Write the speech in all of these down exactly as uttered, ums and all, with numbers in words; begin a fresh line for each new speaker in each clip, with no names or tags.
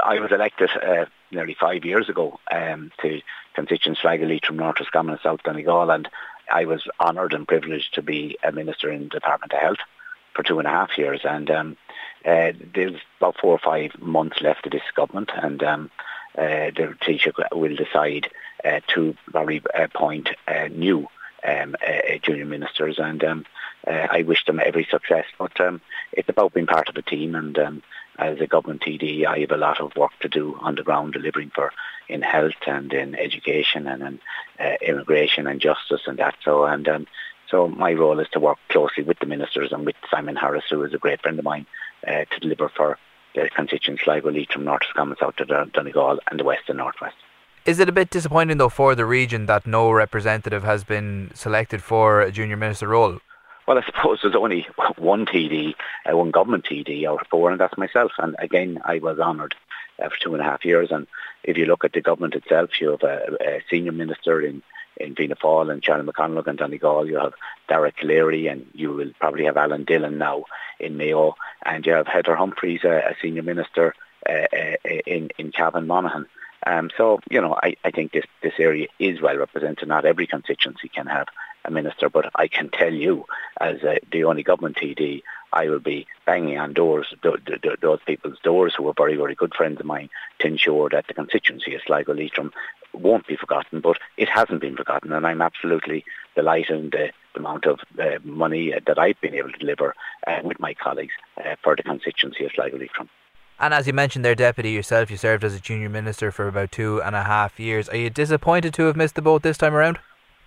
I was elected uh, nearly five years ago um, to constituent Sligo, Leitrim, North Roscommon and South Donegal, and I was honoured and privileged to be a minister in the Department of Health for two and a half years. And um, uh, there's about four or five months left of this government, and um, uh, the Taoiseach will decide uh, to probably appoint uh, new um, uh, junior ministers, and um, uh, I wish them every success. But um, it's about being part of a team, and um, as a government T D, I have a lot of work to do on the ground, delivering for in health and in education and in uh, immigration and justice and that. So and um, so my role is to work closely with the ministers and with Simon Harris, who is a great friend of mine, uh, to deliver for the constituents Sligo, Leitrim, North Roscommon, South Donegal and the West and North West.
Is it a bit disappointing though for the region that no representative has been selected for a junior minister role?
Well, I suppose there's only one T D, uh, one government T D out of four, and that's myself. And again, I was honoured uh, for two and a half years. And if you look at the government itself, you have a, a senior minister in, in Fianna Fáil and Charlie McConalogue and Donegal. You have Derek Leary, and you will probably have Alan Dillon now in Mayo. And you have Heather Humphreys, a, a senior minister uh, uh, in, in Cavan Monaghan. Um, so, you know, I, I think this, this area is well represented. Not every constituency can have a minister, but I can tell you, as uh, the only government T D, I will be banging on doors, th- th- those people's doors who are very, very good friends of mine, to ensure that the constituency of Sligo Leitrim won't be forgotten, but it hasn't been forgotten, and I'm absolutely delighted in the, the amount of uh, money uh, that I've been able to deliver uh, with my colleagues uh, for the constituency of Sligo Leitrim.
And as you mentioned there, Deputy, yourself, you served as a junior minister for about two and a half years. Are you disappointed to have missed the boat this time around?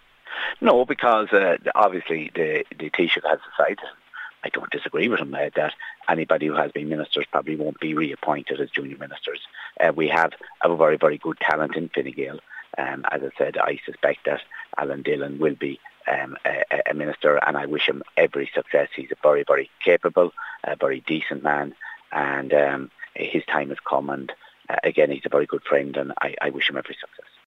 No, because uh, obviously the, the Taoiseach has decided, I don't disagree with him, uh, that anybody who has been ministers probably won't be reappointed as junior ministers. Uh, we have a very, very good talent in Fine Gael. Um, as I said, I suspect that Alan Dillon will be um, a, a minister, and I wish him every success. He's a very, very capable, a very decent man, and um, his time has come, and uh, again, he's a very good friend, and I, I wish him every success.